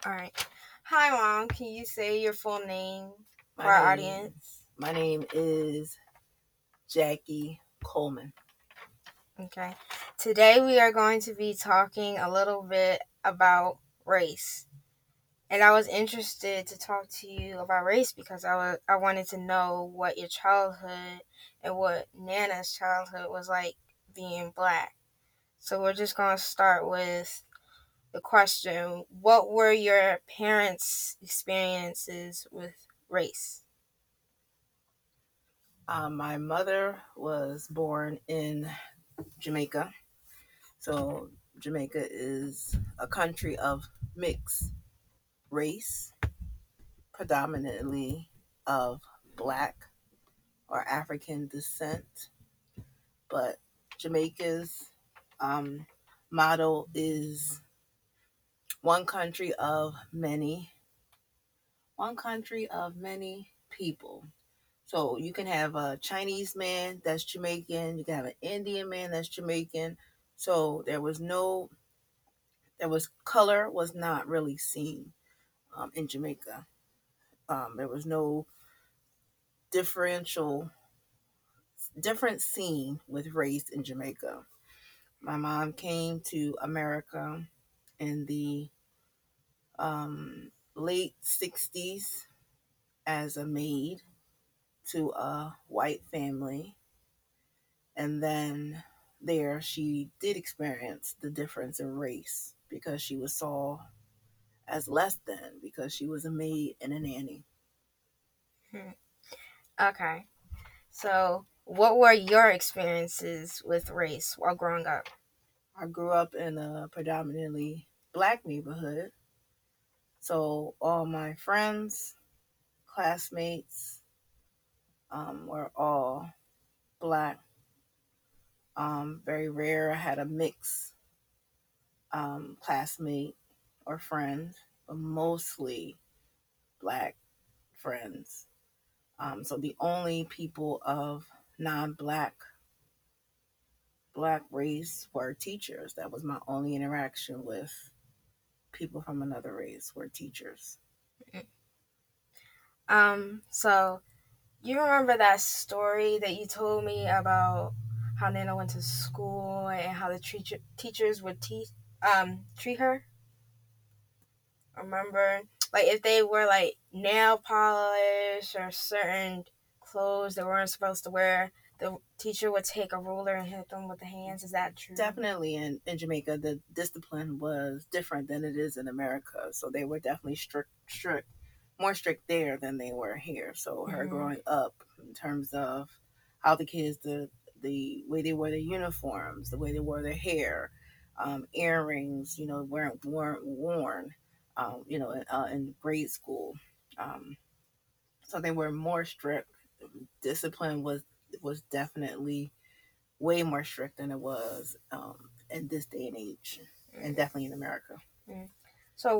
All right. Hi, Mom. Can you say your full name for My our name audience? my name is Jackie Coleman. Okay. Today we are going to be talking a little bit about race. And I was interested to talk to you about race because I wanted to know what your childhood and what Nana's childhood was like being black. So we're just going to start with the question, what were your parents' experiences with race? My mother was born in Jamaica. So Jamaica is a country of mixed race, predominantly of black or African descent. But Jamaica's um, motto is one country of many, one country of many people. So you can have a Chinese man that's Jamaican. You can have an Indian man that's Jamaican. So there was color was not really seen in Jamaica. There was no differential different scene with race in Jamaica. My mom came to America in the late '60s as a maid to a white family. And then there she did experience the difference in race because she was saw as less than because she was a maid and a nanny. Hmm. Okay. So, what were your experiences with race while growing up? I grew up in a predominantly black neighborhood. So all my friends, classmates were all black. Very rare I had a mix classmate or friend, but mostly black friends. So the only people of non-black race were teachers. That was my only interaction with people from another race were teachers. So you remember that story that you told me about how Nana went to school and how the teachers would treat her? Remember, like if they were like nail polish or certain clothes they weren't supposed to wear, the teacher would take a ruler and hit them with the hands. Is that true? Definitely in Jamaica, the discipline was different than it is in America. So they were definitely more strict there than they were here. So her Mm-hmm. growing up in terms of how the kids, the way they wore their uniforms, the way they wore their hair, earrings, weren't worn, in grade school. Um, so they were more strict. Discipline was definitely way more strict than it was in this day and age, and definitely in America. Mm-hmm. So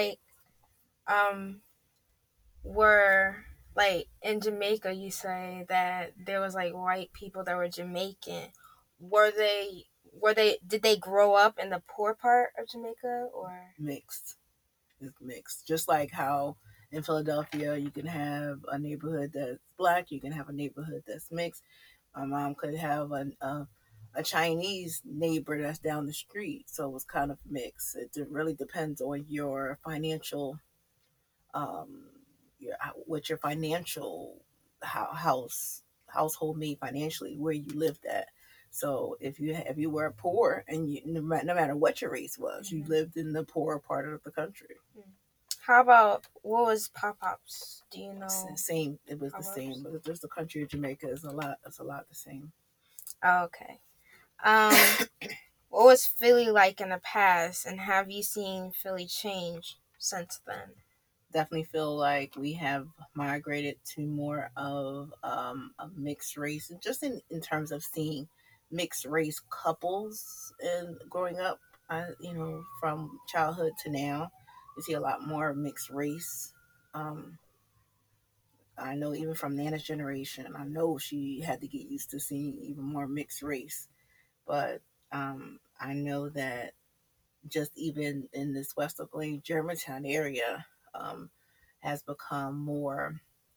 um were like in Jamaica, you say that there was like white people that were Jamaican. Were they did they grow up in the poor part of Jamaica or Mixed, it's mixed. Just like how in Philadelphia you can have a neighborhood that's black, you can have a neighborhood that's mixed. My mom could have a Chinese neighbor that's down the street, so it was kind of mixed. Really depends on your financial um, what your financial household made financially, where you lived at. So if you were poor and no matter what your race was, you Mhm. lived in the poorer part of the country. How about what was pop-ups? Do you know Same, it was the same. pop-ups? But just the country of Jamaica is a lot. It's a lot the same. Oh, okay. Um, what was Philly like in the past, and have you seen Philly change since then? Definitely feel like we have migrated to more of a mixed race, and just in terms of seeing mixed race couples and growing up, from childhood to now, you see a lot more mixed race. Um, I know even from Nana's generation, I know she had to get used to seeing even more mixed race, but I know that just even in this West Oakland, Germantown area, has become more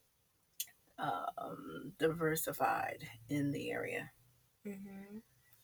diversified in the area. Hmm.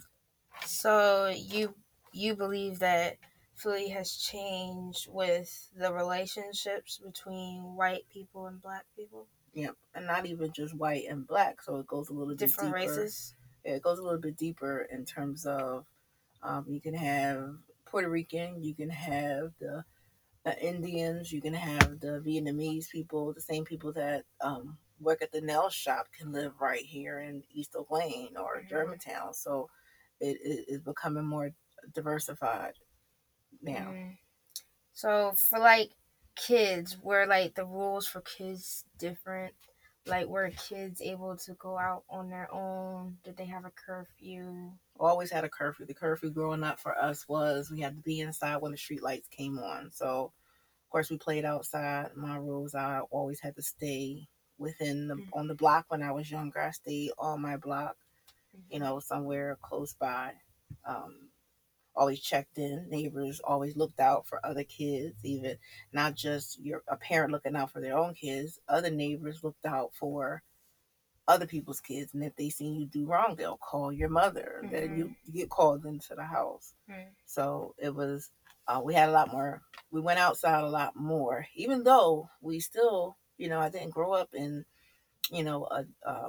So you believe that Philly has changed with the relationships between white people and black people, Yep, and not even just white and black. So it goes a little bit different deeper. races. Yeah, it goes a little bit deeper in terms of you can have Puerto Rican, you can have the Indians, you can have the Vietnamese people, the same people that work at the nail shop can live right here in East Oakland or Hmm. Germantown. So it is becoming more diversified now. Hmm. So for like kids, were like the rules for kids different? Like were kids able to go out on their own? Did they have a curfew? Always had a curfew. The curfew growing up for us was we had to be inside when the street lights came on. So of course we played outside. My rules, I always had to stay within the on the block. When I was younger, I stayed on my block, Mm-hmm. somewhere close by. Um, Always checked in. Neighbors always looked out for other kids, even not just a parent looking out for their own kids. Other neighbors looked out for other people's kids, and if they seen you do wrong, they'll call your mother. Then Mm-hmm. you get called into the house. Mm-hmm. So it was. We had a lot more. We went outside a lot more, even though we still, I didn't grow up in, a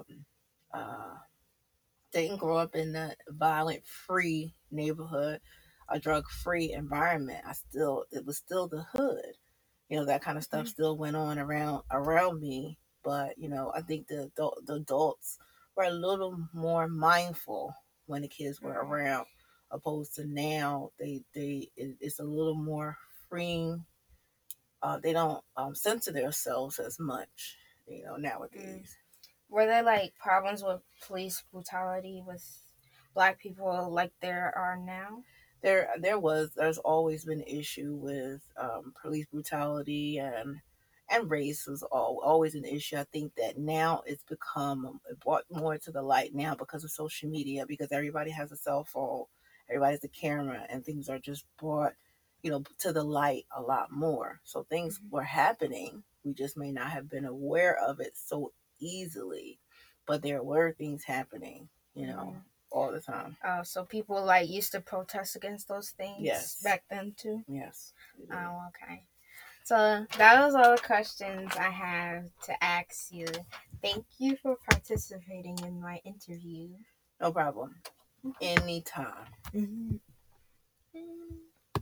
uh, didn't grow up in a violent free neighborhood, a drug free environment. It was still the hood. That kind of stuff still went on around me. But I think the adults were a little more mindful when the kids were Mm-hmm. around, opposed to now. It's a little more freeing. They don't censor themselves as much, Mm-hmm. nowadays. Were there like problems with police brutality with black people like there are now? There's always been an issue with police brutality and race was always an issue. I think that now it's become it brought more to the light now because of social media, because everybody has a cell phone, everybody has a camera, and things are just brought to the light a lot more. So things Mm-hmm. were happening, we just may not have been aware of it so easily, but there were things happening, Mm-hmm. all the time. So people like used to protest against those things Yes. back then too. Yes, we did. Oh, okay. So that was all the questions I have to ask you. Thank you for participating in my interview. No problem. Anytime. Mm-hmm.